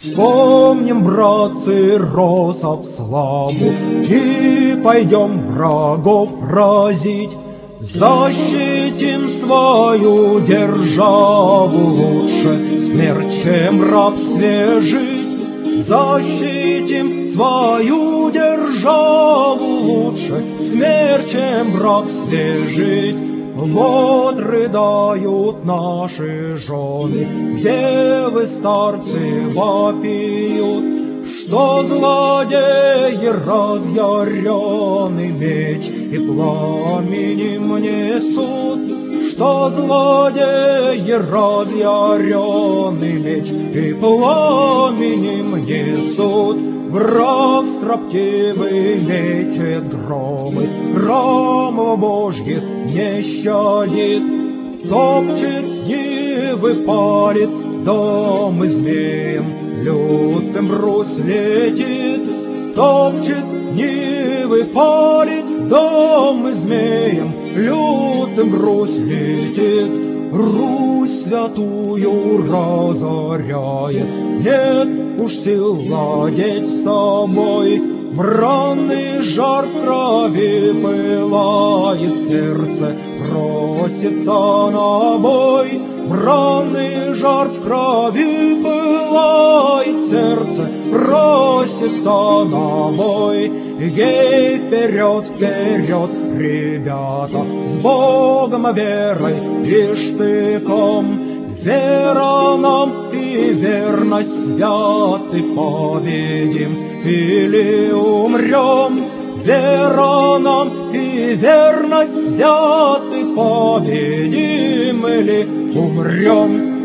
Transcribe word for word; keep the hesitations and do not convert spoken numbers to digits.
Вспомним, братцы, Росов славу и пойдем врагов разить. Защитим свою державу, лучше смерть, чем в рабстве жить. Защитим свою державу, лучше смерть, чем в рабстве жить. Вот рыдают наши жены, девы, старцы вопиют, что злодеи разъяренный меч и пламенем несут, что злодеи разъяренный меч и пламенем несут. Враг строптивый мечет громы, громов Божьих не щадит, топчет нивы, палит, дом и змеем лютым брус летит, топчет нивы, палит, дом и змеем лютым брус летит. Русь святую разоряет, нет уж сил владеть собой. Бранный жар в крови пылает, сердце просится на бой. Бранный жар в крови пылает, сердце просится на бой. Гей, вперед, вперед, ребята, с Богом, верой и штыком. Вера нам и верность святы, победим или умрем. Вера нам и верность святы, победим или умрем.